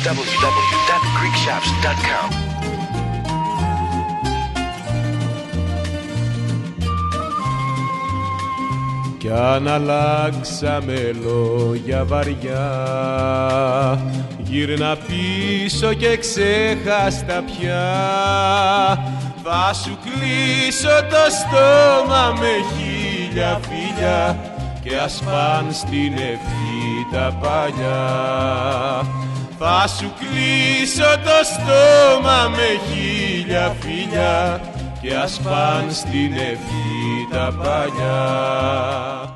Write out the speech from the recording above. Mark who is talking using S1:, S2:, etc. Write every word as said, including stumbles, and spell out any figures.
S1: double-u double-u double-u dot greek shops dot com.
S2: Κι αν αλλάξαμε λόγια βαριά, γύρνα πίσω και ξέχαστα πια. Θα σου κλείσω το στόμα με χίλια φιλιά και ας παν στην ευχή τα παλιά. Θα σου κλείσω το στόμα με χίλια φιλιά και ας παν στην ευχή τα παλιά.